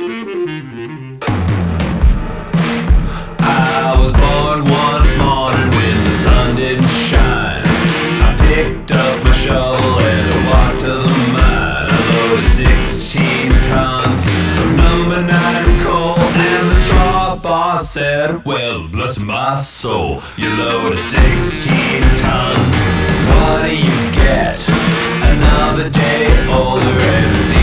I was born one morning when the sun didn't shine. I picked up my shovel and I walked to the mine. I loaded 16 tons of number 9 coal, and the straw boss said, well, bless my soul, you loaded 16 tons, what do you get? Another day older and